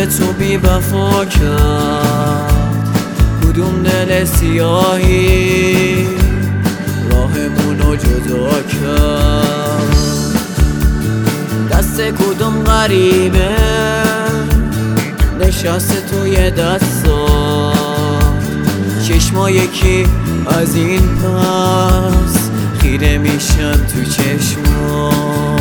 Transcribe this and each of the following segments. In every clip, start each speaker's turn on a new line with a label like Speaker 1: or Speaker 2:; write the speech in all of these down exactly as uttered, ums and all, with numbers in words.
Speaker 1: تو بی وفا کرد؟ کدوم دل سیاهی راهمونو جدا کرد؟ دست کدوم غریبه نشسته توی دستا؟ چشما یکی از این پس خیره میشن تو چشما.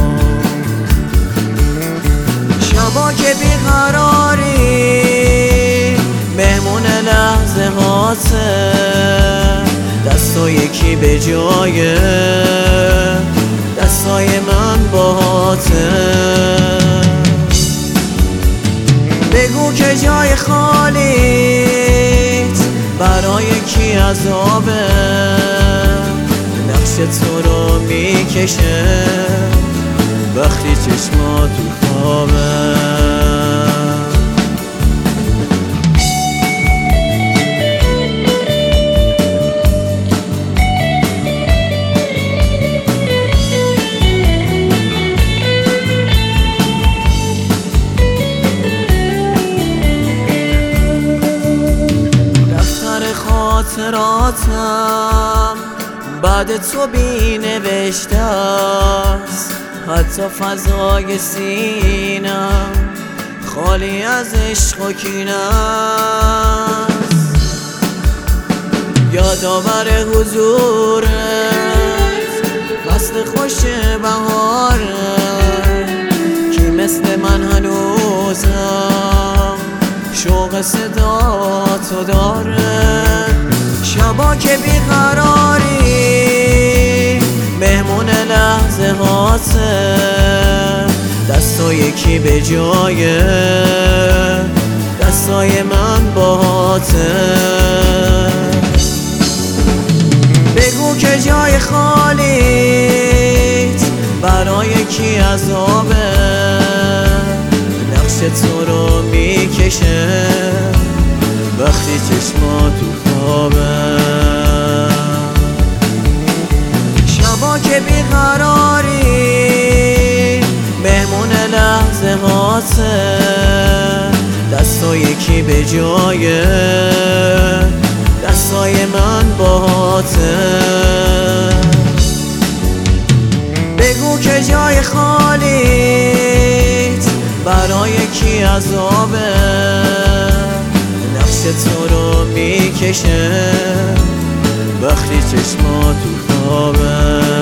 Speaker 1: شبا که بیقراری مهمون لحظه هاته، دستا یکی به جای دستای من باهاته. بگو که جای خالیت برای کی عذابه؟ نقش تو رو میکشه وقتی چشما تو خوابه. خاطراتم بعد تو بی نوشته است، حتی فضای سینم خالی از عشق و کینه است. یادآور حضورت فصل خوش بهاره، کی مثل من هنوزم شوق صدا تو داره. شبا که بیقراری مهمون لحظه هاته، دستا یکی به جای دستای من باهاته. بگو که جای خالیت برای کی عذابه؟ نقش تو رو میکشه وقتی چشما تو خوابه. شبا که بیقراری مهمون لحظه هاته، دستا یکی به جای دستای من باهاته. بگو که جای خالیت برای کی عذابه؟ نقش تو رو میکشه وقتی چشما تو خوابه.